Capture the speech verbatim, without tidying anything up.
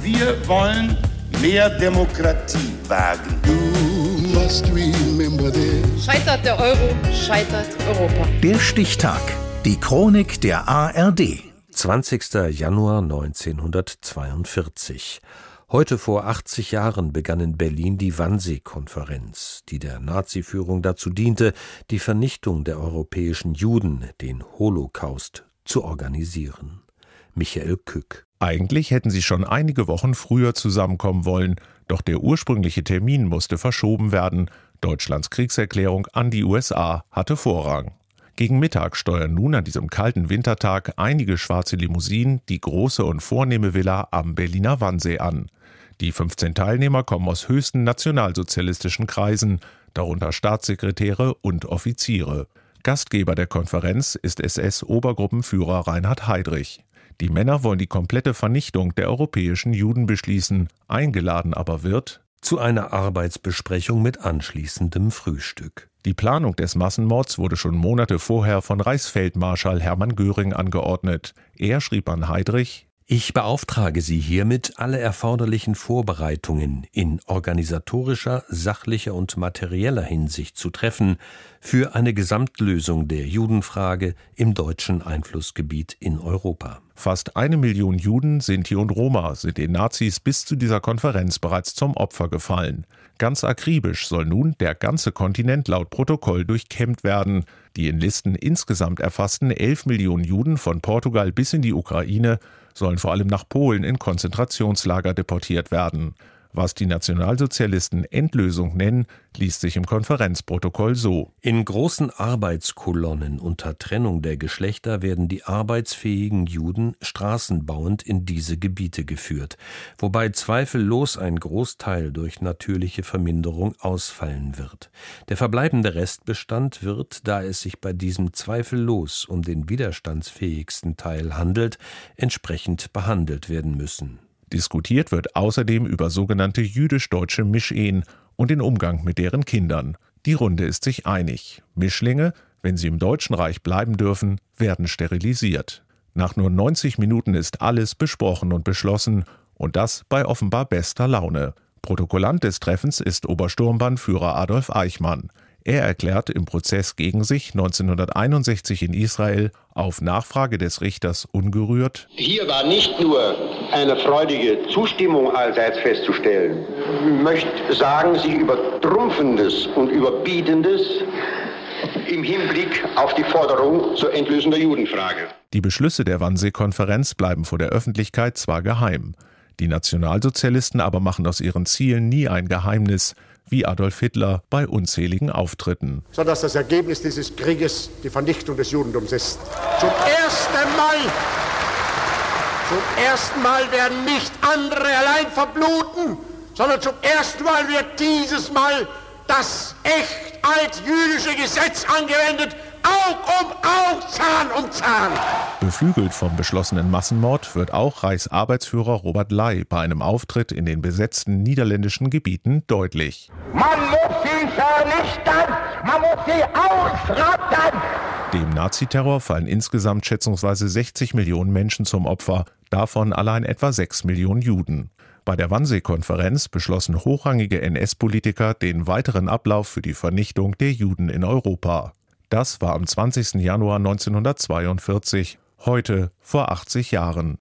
Wir wollen mehr Demokratie wagen. You must remember this. Scheitert der Euro, scheitert Europa. Der Stichtag. Die Chronik der A R D. zwanzigster Januar neunzehnhundertzweiundvierzig. Heute vor achtzig Jahren begann in Berlin die Wannsee-Konferenz, die der Naziführung dazu diente, die Vernichtung der europäischen Juden, den Holocaust, zu organisieren. Michael Kück. Eigentlich hätten sie schon einige Wochen früher zusammenkommen wollen, doch der ursprüngliche Termin musste verschoben werden. Deutschlands Kriegserklärung an die U S A hatte Vorrang. Gegen Mittag steuern nun an diesem kalten Wintertag einige schwarze Limousinen die große und vornehme Villa am Berliner Wannsee an. Die fünfzehn Teilnehmer kommen aus höchsten nationalsozialistischen Kreisen, darunter Staatssekretäre und Offiziere. Gastgeber der Konferenz ist S S-Obergruppenführer Reinhard Heydrich. Die Männer wollen die komplette Vernichtung der europäischen Juden beschließen, eingeladen aber wird zu einer Arbeitsbesprechung mit anschließendem Frühstück. Die Planung des Massenmords wurde schon Monate vorher von Reichsfeldmarschall Hermann Göring angeordnet. Er schrieb an Heydrich: Ich beauftrage Sie hiermit, alle erforderlichen Vorbereitungen in organisatorischer, sachlicher und materieller Hinsicht zu treffen für eine Gesamtlösung der Judenfrage im deutschen Einflussgebiet in Europa. Fast eine Million Juden, Sinti und Roma sind den Nazis bis zu dieser Konferenz bereits zum Opfer gefallen. Ganz akribisch soll nun der ganze Kontinent laut Protokoll durchkämmt werden. Die in Listen insgesamt erfassten elf Millionen Juden von Portugal bis in die Ukraine sollen vor allem nach Polen in Konzentrationslager deportiert werden. Was die Nationalsozialisten Endlösung nennen, liest sich im Konferenzprotokoll so: In großen Arbeitskolonnen unter Trennung der Geschlechter werden die arbeitsfähigen Juden straßenbauend in diese Gebiete geführt, wobei zweifellos ein Großteil durch natürliche Verminderung ausfallen wird. Der verbleibende Restbestand wird, da es sich bei diesem zweifellos um den widerstandsfähigsten Teil handelt, entsprechend behandelt werden müssen. Diskutiert wird außerdem über sogenannte jüdisch-deutsche Mischehen und den Umgang mit deren Kindern. Die Runde ist sich einig. Mischlinge, wenn sie im Deutschen Reich bleiben dürfen, werden sterilisiert. Nach nur neunzig Minuten ist alles besprochen und beschlossen, und das bei offenbar bester Laune. Protokollant des Treffens ist Obersturmbannführer Adolf Eichmann. Er erklärt im Prozess gegen sich neunzehnhunderteinundsechzig in Israel auf Nachfrage des Richters ungerührt: Hier war nicht nur eine freudige Zustimmung allseits festzustellen. Ich möchte sagen, sich übertrumpfendes und überbietendes im Hinblick auf die Forderung zur Endlösung der Judenfrage. Die Beschlüsse der Wannsee-Konferenz bleiben vor der Öffentlichkeit zwar geheim. Die Nationalsozialisten aber machen aus ihren Zielen nie ein Geheimnis, wie Adolf Hitler bei unzähligen Auftritten. Sodass das Ergebnis dieses Krieges die Vernichtung des Judentums ist. Zum ersten Mal, zum ersten Mal werden nicht andere allein verbluten, sondern zum ersten Mal wird dieses Mal das echt altjüdische Gesetz angewendet, Aug um Aug, Zahn um Zahn. Beflügelt vom beschlossenen Massenmord wird auch Reichsarbeitsführer Robert Ley bei einem Auftritt in den besetzten niederländischen Gebieten deutlich. Man muss sie vernichten, man muss sie ausrotten. Dem Naziterror fallen insgesamt schätzungsweise sechzig Millionen Menschen zum Opfer, davon allein etwa sechs Millionen Juden. Bei der Wannsee-Konferenz beschlossen hochrangige N S-Politiker den weiteren Ablauf für die Vernichtung der Juden in Europa. Das war am zwanzigsten Januar neunzehnhundertzweiundvierzig, heute vor achtzig Jahren.